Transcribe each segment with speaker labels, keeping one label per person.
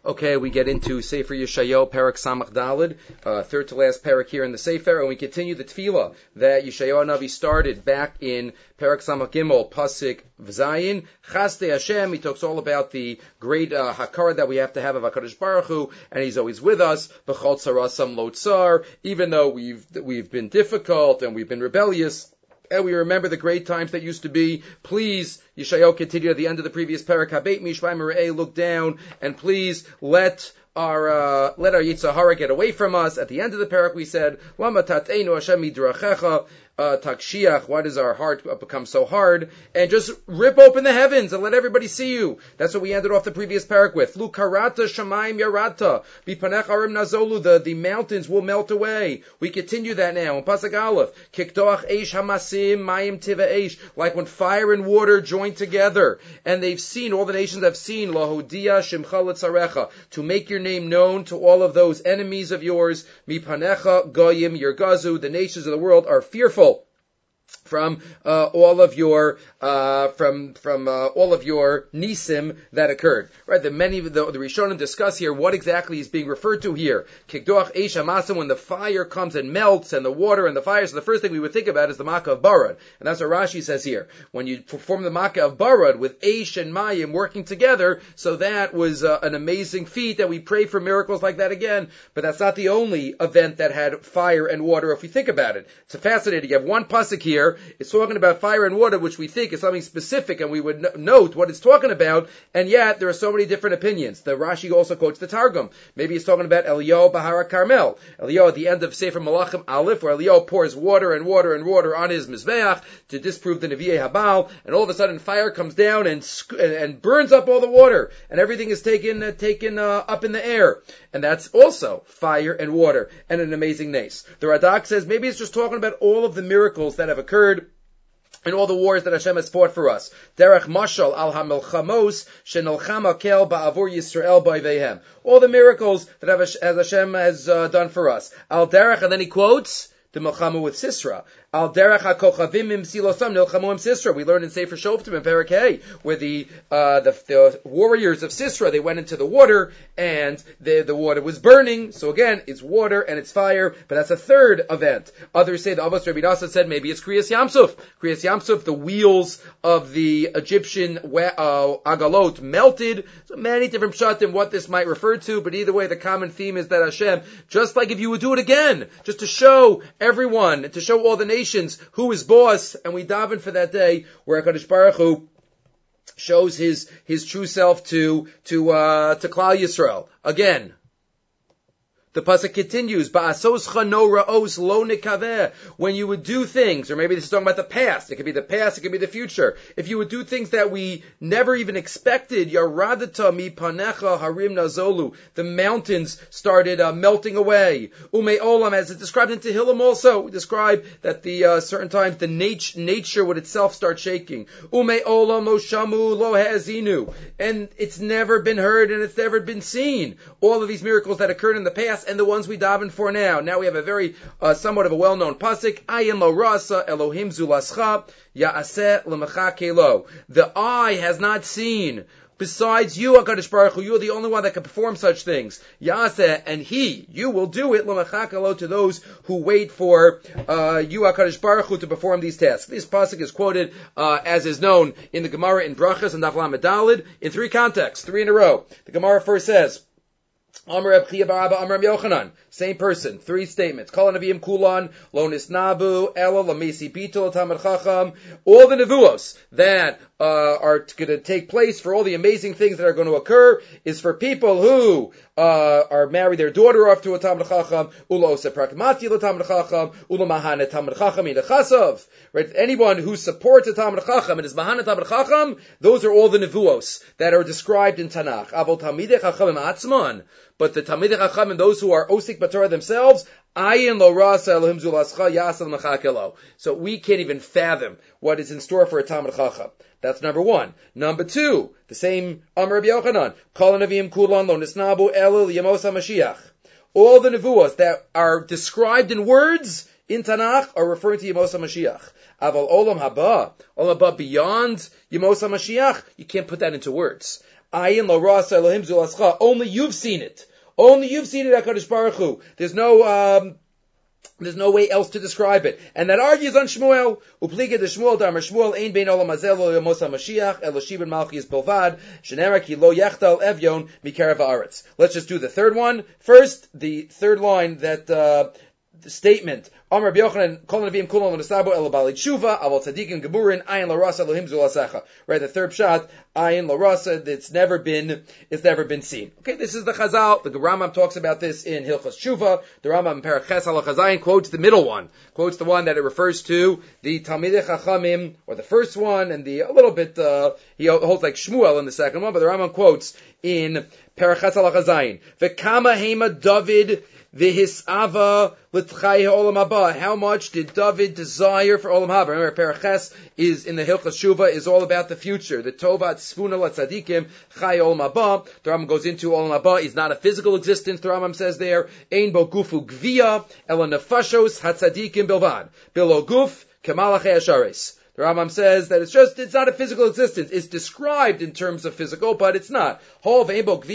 Speaker 1: Okay, we get into Sefer Yeshayahu, Parak Samach Daled, third to last parak here in the Sefer, and we continue the tefillah that Yeshayahu Navi started back in Parak Samach Gimel, Pasuk V'Zayin. Chaste Hashem, he talks all about the great hakara that we have to have of HaKadosh Baruch Hu, and he's always with us. B'chol tzarasam lo tsar, even though we've been difficult and we've been rebellious. And we remember the great times that used to be. Please, Yeshayahu continued at the end of the previous parak, Habeit mishvai merei, look down, and please let our Yetzer Hara get away from us. At the end of the parak we said, Lama tateinu Hashem midrachecha, takshiach, why does our heart become so hard? And just rip open the heavens and let everybody see you. That's what we ended off the previous parak with. Lu karata shamayim yarata, bipanech arim nazolu, the mountains will melt away. We continue that now in Pasuk Aleph. Kiktoach eish hamasim mayim tiva eish, like when fire and water join together. And they've seen, all the nations have seen, lahodia shimcha letzarecha, to make your name known to all of those enemies of yours. Mipanecha goyim yergazu, the nations of the world are fearful from all of your nisim that occurred. Right, the Rishonim discuss here what exactly is being referred to here. Kikdoach eish hamasim, when the fire comes and melts, and the water and the fire. So the first thing we would think about is the Makkah of Barad, and that's what Rashi says here. When you perform the Makkah of Barad with eish and mayim working together, so that was an amazing feat that we pray for miracles like that again. But that's not the only event that had fire and water. If we think about it, it's fascinating. You have one pasuk here. It's talking about fire and water, which we think is something specific, and we would note what it's talking about, and yet there are so many different opinions. The Rashi also quotes the Targum. Maybe he's talking about Eliyahu Bahara Carmel. Eliyahu at the end of Sefer Malachim Aleph, where Eliyahu pours water and water and water on his Mizbeach to disprove the Nevi'ei Habal, and all of a sudden fire comes down and burns up all the water, and everything is taken up in the air. And that's also fire and water, and an amazing nace. The Radak says maybe it's just talking about all of the miracles that have occurred and all the wars that Hashem has fought for us. Derech mashal al hamilchamos shenalchama kel ba'avur Yisrael ba'vehem. All the miracles that Hashem has done for us. Al derech, and then he quotes the Milchama with Sisra. Al derech hakochavim im silosam nilchamu im Sisra. We learned in Sefer Shoftim in Perek Hey, where the warriors of Sisra, they went into the water, and the water was burning. So again, it's water and it's fire, but that's a third event. Others say, the Avos Rabbi Nasa said, maybe it's Kriyas Yamsuf. Kriyas Yamsuf, the wheels of the Egyptian agalot melted. So many different pshatim what this might refer to, but either way, the common theme is that Hashem, just like if you would do it again, just to show everyone, to show all the nations who is boss, and we daven for that day where HaKadosh Baruch Hu shows his true self to Klal Yisrael. Again, the pasuk continues, "Ba'asoscha no ra'os lo nikaveh." When you would do things, or maybe this is talking about the past. It could be the past. It could be the future. If you would do things that we never even expected, yaradata mi panecha harim nazolu. The mountains started melting away. Ume olam, as it's described in Tehillim, also we describe that the certain times the nature would itself start shaking. Ume olam lo shamu lo ha'azinu, and it's never been heard and it's never been seen. All of these miracles that occurred in the past, and the ones we daven for now. Now we have a very, somewhat of a well-known pasuk. Ayin lo rasa Elohim zulascha ya'aseh l'mecha kelo. The eye has not seen. Besides you, HaKadosh Baruch Hu, you're the only one that can perform such things. Ya'aseh, and you will do it, l'mecha kelo, to those who wait for you, HaKadosh Baruch Hu, to perform these tasks. This pasuk is quoted, as is known in the Gemara in Brachas and Daf Lamed Daled, in three contexts, three in a row. The Gemara first says, Amar Reb Chiya bar Abba Amar Yochanan, same person, three statements. Kol Nevi'im Kulan, Lo Nisnabu, Ela Lamesi Bitul Tamid Chacham. All the nevuos that are going to take place, for all the amazing things that are going to occur, is for people who are marry their daughter off to a Tamid Chacham, Ula Ose Prakmati La Tamid Chacham, Ula Mahane Tamid Chacham in Chasav. Right? Anyone who supports a Tamid Chacham and is Mahane Tamid Chacham, those are all the nevuos that are described in Tanakh. Avol Tamidei Chacham Atzman. But the Talmidei Chacham and those who are Osik B'Torah themselves, Ayin lo rasa Elohim zulascha yasel mechakelo. So we can't even fathom what is in store for a Talmid Chacham. That's number one. Number two, the same Amar Rabbi Yochanan, Kol Nevi'im Kulan lo nisnabu elu liyamos HaMashiach. All the nevuos that are described in words in Tanakh are referring to Yemos HaMashiach. Aval olam haba beyond Yemos HaMashiach, you can't put that into words. Ayin lo rasa Elohim zulascha. Only you've seen it. Only you've seen it, HaKadosh Baruch Hu. There's no way else to describe it. And that argues on Shmuel. Upliga de Shmuel damar Shmuel ein bein olam hazeh lo yamos HaMashiach elo shiben malchis bilvad shenera ki lo yachtal evyon mikarav haaretz. Let's just do the third one. First, the third line, that the statement. Amar B'Yochanan kol neviim kulon l'nesabo el bali tshuva avol tzadikim geburin ayin l'rasa Elohim zulasecha. Right, the third shot, ayin l'rasa. It's never been seen. Okay, this is the Chazal. The Rambam talks about this in Hilchos Tshuva. The Rambam in Perek Ches Halach Zayin quotes the middle one, quotes the one that it refers to the Talmidei Chachamim, or the first one, and the a little bit he holds like Shmuel in the second one, but the Rambam quotes in Perek Ches Halach Zayin v'kama hema David v'hisava l'tchai olam haba. How much did David desire for olam haba? Remember, Paraches is in the Hilchos Shuvah is all about the future. The tovat sfuna latzadikim chai olam haba. The Rambam goes into olam haba is not a physical existence. The Rambam says there, ein bo gufu gvia ela nefashos hatzadikim bilvad bilo guf kemalachei ashares. The Rambam says that it's not a physical existence. It's described in terms of physical, but it's not. There's nothing. The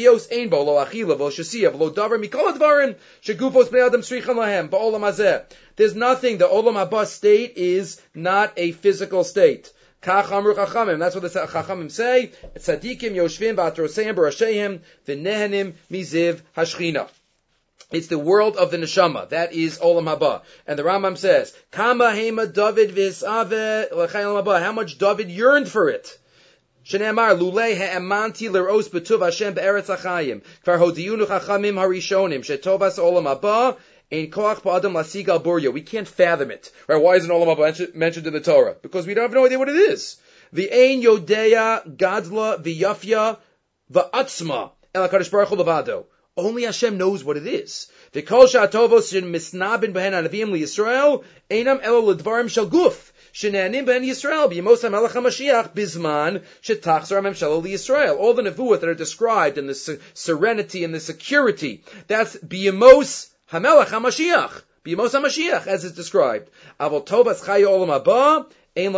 Speaker 1: Olam Haba state is not a physical state. That's what the Chachamim say. Tzadikim yoshvim v'atroseim b'rasheim v'nehenim miziv hashchina. It's the world of the neshama. That is Olam Haba. And the Rambam says, Kama hema David v'isave l'chai Olam Haba. How much David yearned for it. Shneamar lulei ha'emanti l'ros b'tuv Hashem be'eretz hachayim. Kvar hodiyunu chachamim harishonim. Shetovas Olam Haba. Ein koach ba'adam lasigal burya. We can't fathom it. Right? Why isn't Olam Haba mentioned in the Torah? Because we don't have no idea what it is. V'ein yodeya gadla v'yafya v'atzma el HaKadosh Baruch Hu levado. Only Hashem knows what it is. V'kol sha'atovos misnabin b'hen hanavim liYisrael einam elo l'dvarim shel guf shenanim b'hen Yisrael b'yemos hamelech HaMashiach bizman shetachzor hamemshala liYisrael. All the nevuot that are described in the serenity and the security, that's b'yemos hamelech HaMashiach, b'yemos HaMashiach as it's described. Avol tovas chayi olam haba. You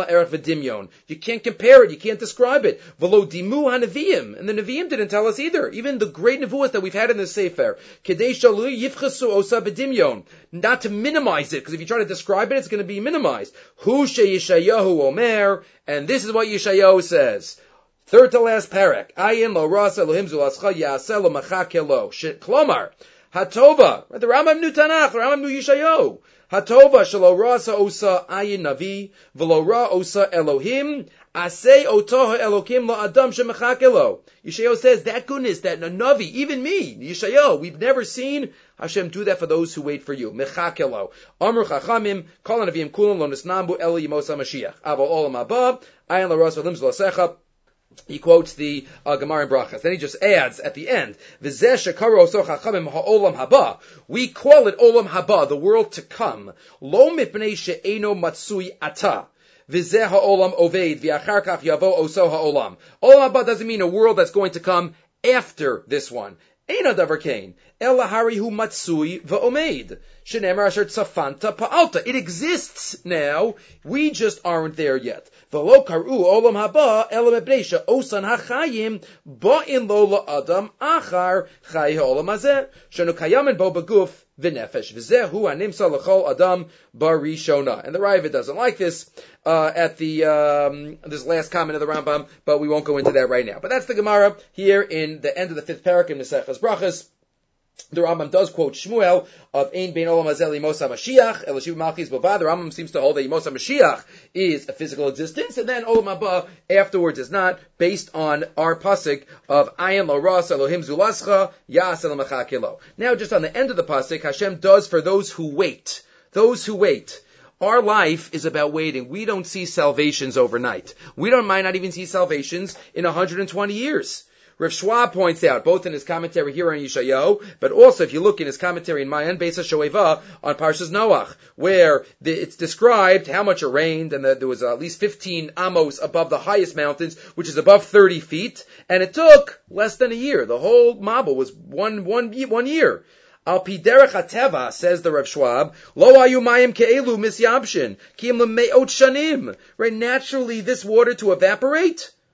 Speaker 1: can't compare it. You can't describe it. V'lo dimu hanaviyim, and the Nevi'im didn't tell us either. Even the great nevuos that we've had in the Sefer, kedei shalu yifchasu osa b'dimyon, not to minimize it, because if you try to describe it, it's going to be minimized. Hu sheYeshayahu omer, and this is what Yeshayahu says. Third to last parak. Ayin lo rasa Elohim zulascha yaseh lo machakelo. Klomar hatova. The Rambam knew Tanakh. The Rambam knew Yeshayahu. Hatova shelo rasa osa ayin navi v'lo ra osa Elohim asay otoha Elokim lo adam shemechakelo. Yeshayahu says that goodness, that a navi, even me, Yeshayahu, we've never seen Hashem do that for those who wait for you. Mechakelo. Amru chachamim kol hanavim kulam lo nisnambu el yemos haMashiach. Avo olam haba ayin lo rasa Elohim zulasecha. He quotes the Gemara in Brachas. Then he just adds at the end, "V'zeh shekaro so chachamim ha'olam haba." We call it olam haba, the world to come. Lo mipnei she'eno matsui ata. V'zeh ha'olam oved v'achar kach yavo oso ha'olam. Olam haba doesn't mean a world that's going to come after this one. Eina davar kain. Ela harihu matsui v'omed. Shenemar asher tzafanta pa'alta. It exists now. We just aren't there yet. V'lo karu olam haba ela mebreisha osan hachayim ba'in lo la'adam achar chay ha'olam hazeh shenu kayamin bo beguf v'nefesh v'zehu hanimsa l'chol adam barishona. And the Raiva doesn't like this at the this last comment of the Rambam, but we won't go into that right now. But that's the Gemara here in the end of the fifth parak in Maseches Brachas. The Rambam does quote Shmuel of Ein Bein Olam Hazeh Yemos HaMashiach El Shiva Malchis Bovad. The Rambam seems to hold that Yemos HaMashiach is a physical existence, and then Olam Haba afterwards is not, based on our pasuk of Ayin Lo Ras Elohim Zulascha Yas El Mechakelo. Now, just on the end of the pasuk, Hashem does for those who wait. Those who wait. Our life is about waiting. We don't see salvations overnight. We might not even see salvations in 120 years. Rav Schwab points out, both in his commentary here on Yeshayahu, but also if you look in his commentary in Mayan Beis HaShoeva on Parshas Noach, where it's described how much it rained, and there was at least 15 amos above the highest mountains, which is above 30 feet, and it took less than a year. The whole Mabul was one year. Al pi derech hateva, says the Rav Schwab, lo ayu mayim ke'elu misyabshin, ki im lemeot shanim. Right, naturally, this water to evaporate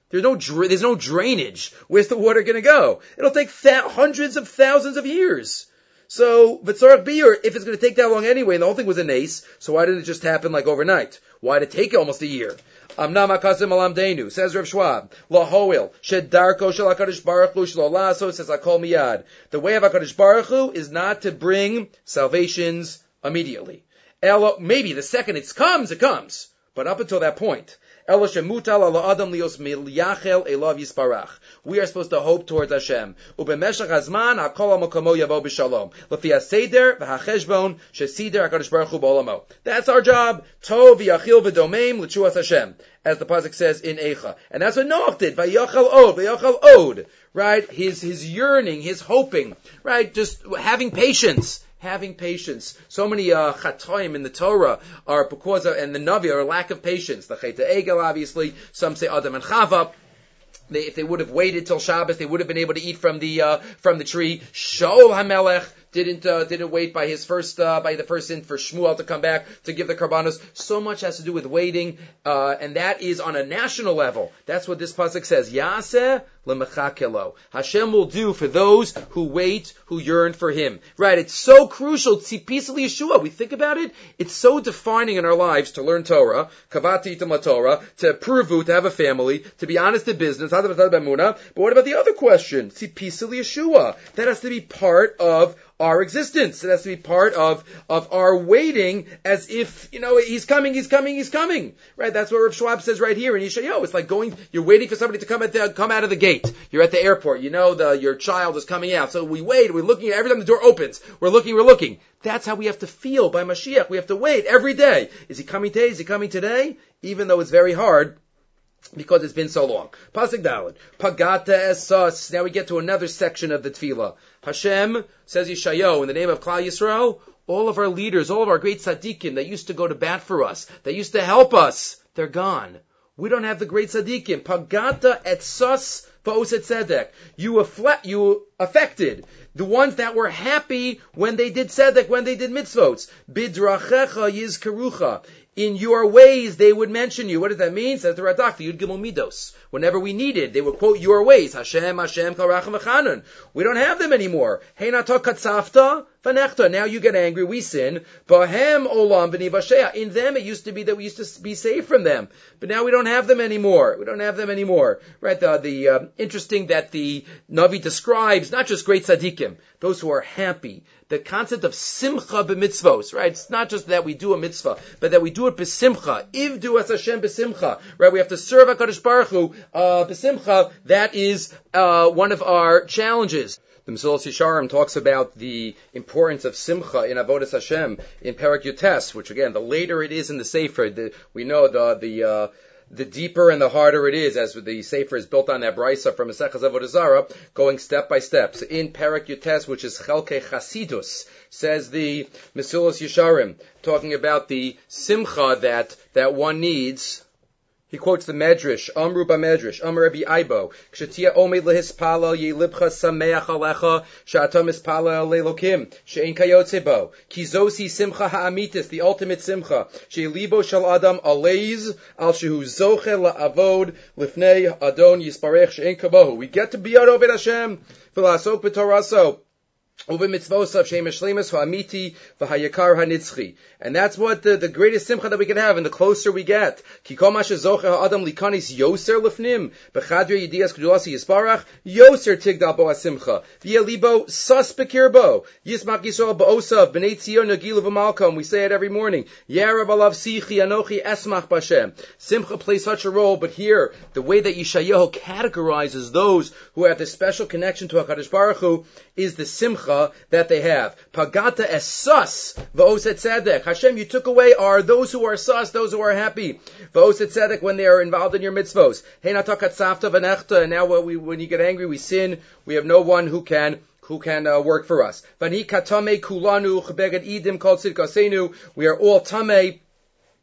Speaker 1: There's no drainage. Where's the water going to go? It'll take hundreds of thousands of years. So, v'tzarach biur, if it's going to take that long anyway, and the whole thing was a nace, so why didn't it just happen like overnight? Why did it take almost a year? Amnam akasim alamdeinu, says Rav Schwab, lahoil, shedarko shel HaKadosh Baruch Hu shelo laso, says Hakol miyad. The way of HaKadosh Baruch Hu is not to bring salvations immediately. Maybe the second it comes. But up until that point, we are supposed to hope towards Hashem. That's our job. As the pasuk says in Eicha. And that's what Noach did. Vayachal od. Right? His yearning, his hoping. Right? Just having patience. So many chatoim in the Torah are because of, and the Navi are a lack of patience. The Chet Egel, obviously. Some say Adam and Chava. If they would have waited till Shabbos, they would have been able to eat from the tree. Shaul HaMelech didn't wait by the first sin for Shmuel to come back to give the karbanos. So much has to do with waiting, and that is on a national level. That's what this pasuk says. Yaseh lemechakelo. Hashem will do for those who wait, who yearn for Him. Right? It's so crucial. Tzipis Yeshua. We think about it. It's so defining in our lives to learn Torah, kavati itam Torah, to purvu, to have a family, to be honest in business. But what about the other question? Tzipis Yeshua. That has to be part of our existence. It has to be part of our waiting, as if, He's coming. Right? That's what Rav Schwab says right here in Yeshayahu. It's like you're waiting for somebody to come out of the gate. You're at the airport. Your child is coming out. So we wait. We're looking every time the door opens. We're looking. That's how we have to feel by Mashiach. We have to wait every day. Is he coming today? Is he coming today? Even though it's very hard, because it's been so long. Pasuk Daled. Pagata esas. Now we get to another section of the tefillah. Hashem, says Yeshayahu, in the name of Klal Yisrael, all of our leaders, all of our great tzaddikim that used to go to bat for us, that used to help us, they're gone. We don't have the great tzaddikim. Pagata esas va'oset tzedek. You affected the ones that were happy when they did tzedek, when they did mitzvot. Bidrachecha yizkarucha. In your ways, they would mention you. What does that mean? Says the Radak, the Yud Gimel Midos. Whenever we needed, they would quote your ways. Hashem, Kal Rachem V'Chanun. We don't have them anymore. Heinato Katzafta V'Nechta. Now you get angry, we sin. Bahem Olam V'Ni Vashea. In them, it used to be that we used to be saved from them. But now we don't have them anymore. Right? The interesting that the Navi describes not just great tzaddikim, those who are happy. The concept of simcha b'mitzvos, right? It's not just that we do a mitzvah, but that we do it b'simcha. Ivdu as Hashem b'simcha, right? We have to serve HaKadosh Baruch Hu b'simcha. That is one of our challenges. The Mesilas Yesharim talks about the importance of simcha in Avodas Hashem in Perek Yutes, which again, the later it is in the Sefer, we know the deeper and the harder it is, as the Sefer is built on that brisa from Maseches Avodah Zarah, going step by step. So in Perek Yutes, which is Chelkei Chasidus, says the Mesilas Yesharim, talking about the simcha that one needs. He quotes the Medrash, Amru b'Medrash, Amr Rabbi Aibo, Kshetia omed lehispalel yelibcha sameach alecha, she'atam ispalel lelokim, she'en kayotze bo, ki zosi simcha ha'amitis, the ultimate simcha, she'libo shel adam aleiz, al shehu zoche la'avod, lifnei adon yisparech she'en kabohu. We get to be out of it Hashem, v'lasok b'toraso. And that's what the greatest simcha that we can have, and the closer we get. We say it every morning. Simcha plays such a role, but here, the way that Yeshayahu categorizes those who have this special connection to HaKadosh Baruch Hu is the simcha that they have. Pagata es sus v'oset tzedek. Hashem, you took away those who are sus, those who are happy. V'oset tzedek, when they are involved in your mitzvos. Heinato katzafta v'nechta. And now when you get angry, we sin. We have no one who can work for us. V'ni katame kulanu chbeged idim kol tzidkasenu. We are all tamei.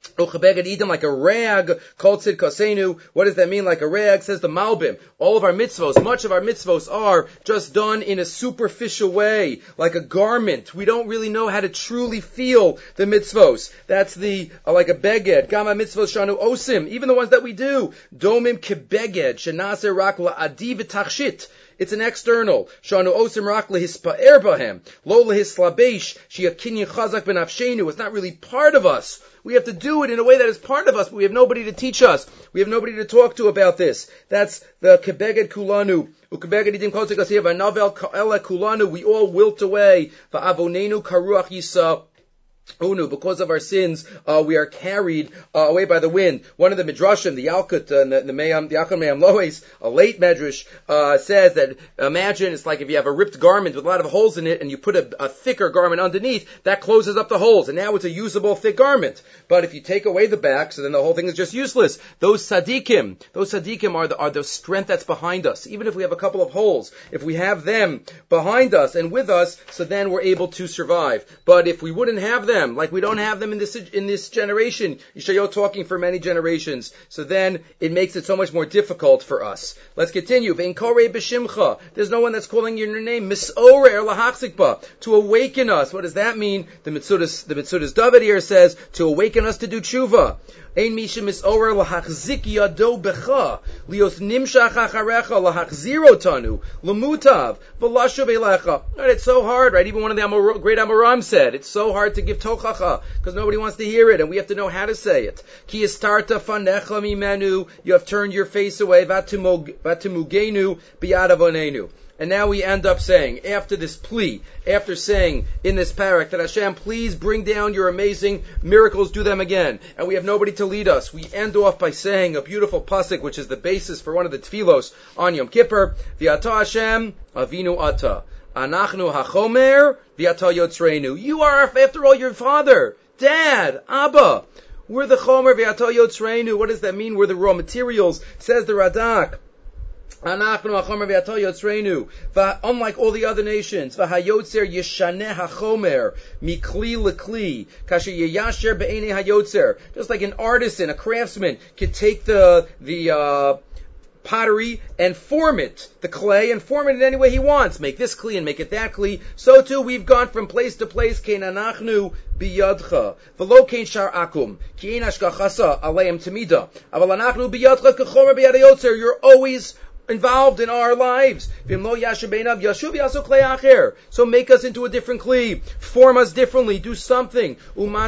Speaker 1: Like a rag, called Sid Kasenu. What does that mean, like a rag? Says the Malbim. All of our mitzvos, much of our mitzvos are just done in a superficial way, like a garment. We don't really know how to truly feel the mitzvos. That's the, like a beged. Gama mitzvos shanu osim. Even the ones that we do. Domim kebeged, shenaser rak la'adi v'tachshit. It's an external. Shanu osim rak lehispa'er bahem. Lo lehislabesh, shiakinyin chazak benafshenu. It's not really part of us. We have to do it in a way that is part of us, but we have nobody to teach us. We have nobody to talk to about this. That's the kebeged kulanu. Ukebeged idim kotek asiv v'navel ka'ele kulanu. We all wilt away. Va'avonenu karuach yisa. Unu, because of our sins, we are carried away by the wind. One of the midrashim, the Yalkut, the Yalkut Me'am Lois, a late medrash, says that imagine it's like if you have a ripped garment with a lot of holes in it, and you put a thicker garment underneath, that closes up the holes, and now it's a usable thick garment. But if you take away the back, so then the whole thing is just useless. Those tzaddikim are the strength that's behind us. Even if we have a couple of holes, if we have them behind us and with us, so then we're able to survive. But if we wouldn't have them, like we don't have them in this generation, Yeshayahu talking for many generations, so then it makes it so much more difficult for us. Let's continue. Ve'in korei b'shimcha. There's no one that's calling your name. Misorer lahachzikba, to awaken us. What does that mean? The Mitzudas David here says to awaken us to do tshuva. Ein misha misorer lahachzik yado becha lios nimshach acharecha lahachziro tanu lemutav v'lashuv elecha. Right, it's so hard, right? Even one of the great Amoram said it's so hard to give tochacha because nobody wants to hear it, and we have to know how to say it. Ki yistarta fanecha mimenu. You have turned your face away. Vatimugenu biyad avonenu. And now we end up saying, after this plea, after saying in this parak that Hashem, please bring down your amazing miracles, do them again. And we have nobody to lead us. We end off by saying a beautiful pasuk, which is the basis for one of the tefillos on Yom Kippur. V'ata Hashem, avinu ata. Anachnu hachomer, v'ata yotzreinu. You are, after all, your father, dad, Abba. We're the chomer, v'ata yotzreinu. What does that mean? We're the raw materials, says the Radak. Unlike all the other nations, just like an artisan, a craftsman, could take the pottery and form it, the clay, and form it in any way he wants. Make this kli and make it that kli. So too, we've gone from place to place. Kein anachnu biyadcha, v'lo kein shar akum, ki ein hashgachasa aleim tamida. Aval anachnu biyadcha kechomer biyad hayotzer. You're always involved in our lives. So make us into a different kli. Form us differently. Do something.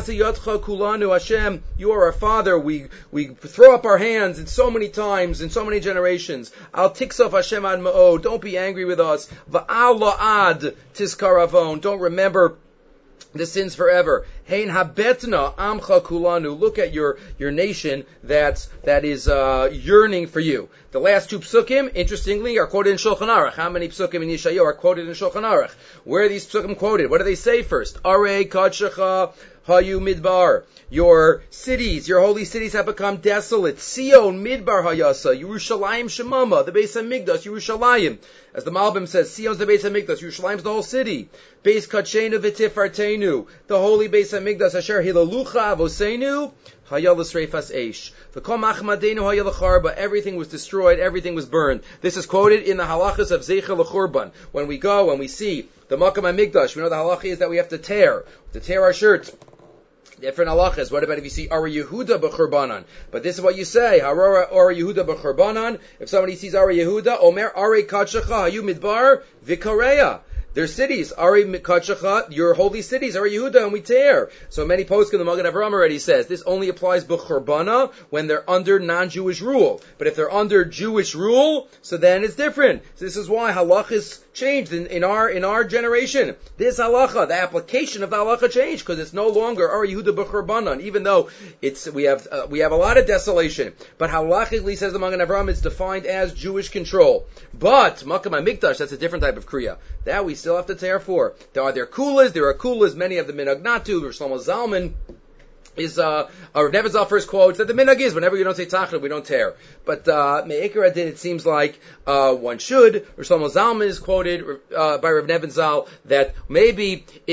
Speaker 1: Hashem, you are our Father. We throw up our hands in so many times, in so many generations. Al tiksav Hashem ad ma'od. Don't be angry with us. Va'al la'ad tizkaravon. Don't remember the sins forever. Hein habetna amcha kulanu. Look at your nation that is yearning for you. The last two psukim, interestingly, are quoted in Shulchan Aruch. How many psukim in Yeshayahu are quoted in Shulchan Aruch? Where are these psukim quoted? What do they say first? Arei kadshecha hayu midbar. Your cities, your holy cities have become desolate. Sion midbar hayasa. Yerushalayim shemama. The Beis Hamikdash, Yerushalayim. As the Malbim says, Sion's the Beis Hamikdash. Yerushalayim's the whole city. Beis Kachenu v'tifartenu. The holy Beis Hamikdash. Asher hilalucha avosenu. Hayalas reifas eish. V'kom achmadenu hayalacharba. Everything was destroyed. Everything was burned. This is quoted in the halachas of Zeicha l'churban. When we go and we see the Makam HaMikdash, we know the halacha is that we have to tear our shirts. Different halachas. What about if you see Ari Yehuda b'churbanan? But this is what you say. Harora Ari Yehuda b'churbanan. If somebody sees Ari Yehuda, Omer Ari Kadshecha Hayu Midbar V'Korea. Their cities, Ari Kadshecha, your holy cities, Ari Yehuda, and we tear. So many poskim, the Magen Avraham already says, this only applies b'churbana when they're under non-Jewish rule. But if they're under Jewish rule, so then it's different. So this is why halachas changed in our generation. This halacha, the application of the halacha changed, because it's no longer Ari Yehuda b'churbanan, even though we have a lot of desolation. But halachically, says the Magen Avraham, it's defined as Jewish control. But Makam HaMikdash, that's a different type of kriya. That we still have to tear for. There are kulas, many of the minhag not to. Shlomo Zalman is Rav Nevin Zal first quotes that the minhag is whenever you don't say tachlit, we don't tear. But Me'ikar Adin, it seems like one should. Shlomo Zalman is quoted by Rav Nevin Zal that maybe if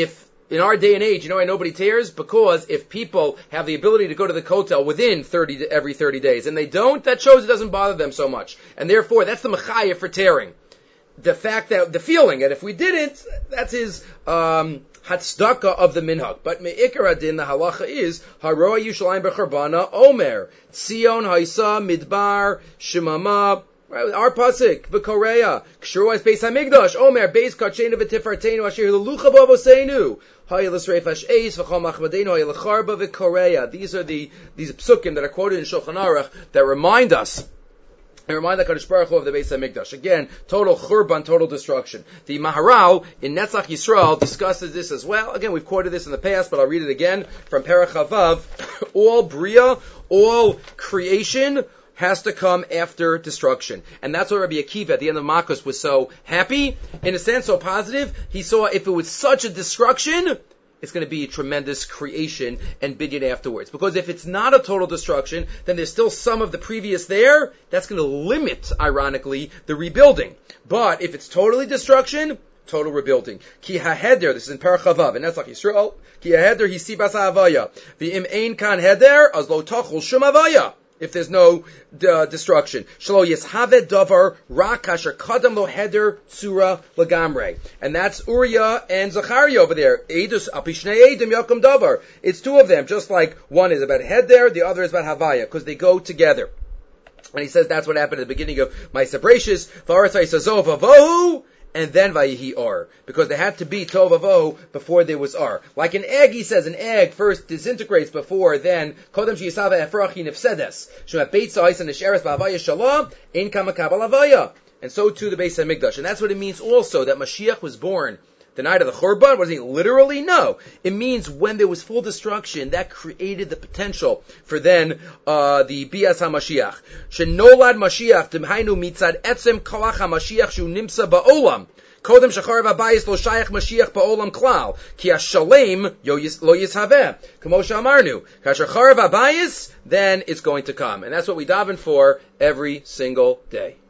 Speaker 1: in our day and age, you know why nobody tears? Because if people have the ability to go to the kotel within every 30 days, and they don't, that shows it doesn't bother them so much. And therefore, that's the mechaya for tearing. The fact that, the feeling, and if we didn't, that's his, hatzdaka of the minhag. But me'ikar adin, the halacha is, haroa Yushalayim b'charbana omer, Tzion haisa midbar shemama. Right, our pasuk, v'koreya, k'shruas beis hamigdash, omer, beis kachenu v'tifartenu, asher l'lucha b'avoseinu, ha'ilas reifash eis, v'chol machmadenu, ha'ilacharba v'koreya. These are these psukim that are quoted in Shulchan Aruch that remind us, and remind the Kadosh Baruch Hu of the Beis HaMikdash. Again, total churban, total destruction. The Maharal in Netzach Yisrael discusses this as well. Again, we've quoted this in the past, but I'll read it again from Perach Chavav. All Bria, all creation has to come after destruction. And that's why Rabbi Akiva at the end of Makos was so happy, in a sense so positive. He saw if it was such a destruction, it's going to be a tremendous creation and binyan afterwards. Because if it's not a total destruction, then there's still some of the previous there. That's going to limit, ironically, the rebuilding. But if it's totally destruction, total rebuilding. Ki haheder, this is in Perach Chavav, and that's like Yisrael. Ki haheder hisibas ha'avaya. V'im ein kan heder, az lo tachol shum avaya. If there's no destruction. Shelo yishave davar rak kasher kadam lo heder tzura lagamre. And that's Uriah and Zachariah over there. Edus apishnei edim yakum davar. It's two of them, just like one is about heder, the other is about havaya, because they go together. And he says that's what happened at the beginning of Ma'aseh Bereishis. V'aretz vayisazov avohu, and then vayihi ar, because there had to be tov avohu before there was ar. Like an egg, he says, an egg first disintegrates before then kodem sheyisava efrachi nefsedes shema beitza ha'isen nesheres ba'avaya shalom ein kama kabal avaya. And so too the Beis HaMikdash, and that's what it means also that Mashiach was born the night of the Churban. Was he literally? No. It means when there was full destruction, that created the potential for then the Bias HaMashiach. Shenolad Mashiach Timhainu Mitzad Etzem Kalach HaMashiach Shu Nimsa Ba'olam. Kodem Shachar V'Abayis Lo Shayach Mashiach Ba'olam Klal. Ki HaShalem Lo Yishaveh. Kamo She'amarnu. Kashachar V'Abayis, then it's going to come. And that's what we daven for every single day.